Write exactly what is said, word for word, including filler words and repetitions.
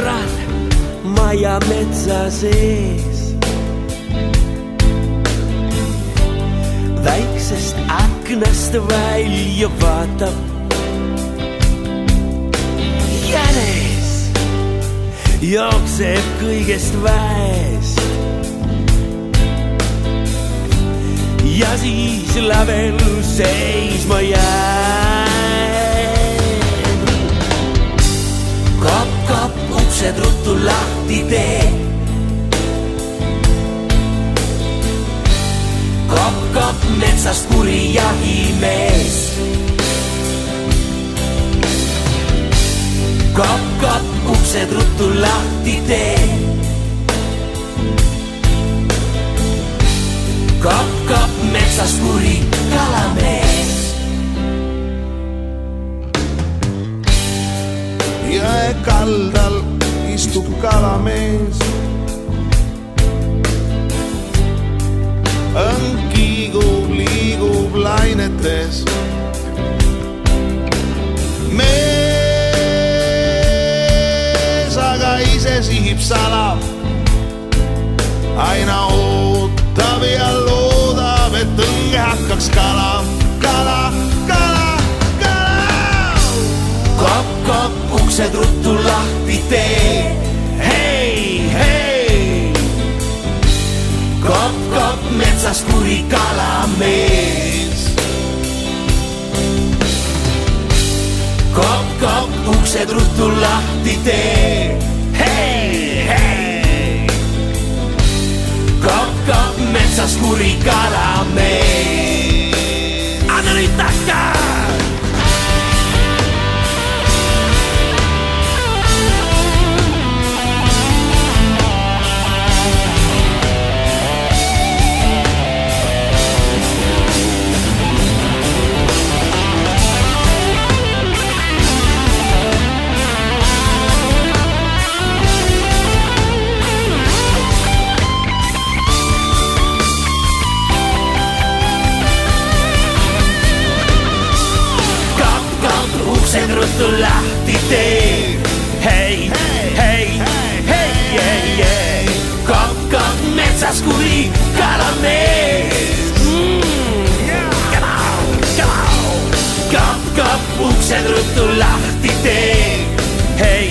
sõbrad maja metsa sees. Väiksest aknast välja vaatab jänes, jookseb kõigest väest ja siis lävel seisma jääb. Kap, kap, uksed ruttu lahti tee. Kap, kap, metsast kuri jahimees. Kap, kap, uksed ruttu lahti tee. Kap, kap, metsast kuri kalamees. Jõe kaldal istub kalamees. Õng kiigub, liigub lainetes. Mees aga ise sihib sala. Aina ootab ja loodab, et õnge hakkaks kala, kala, kala, kala. Kap, kap, uksed ruttu lahti tee. Hei, hei. Kap, kap, metsast kuri kalamees. Kap, kap, uksed ruttu lahti tee. Hei, hei. Kap, kap, metsast kuri kalamees. Anna nüüd takka! Uksed ruttu lahti tee. Hei, hei, hei, hei, hei. Kap, kap, metsas kuri kalamees. Kap, kap, uksed ruttu lahti tee. Hei,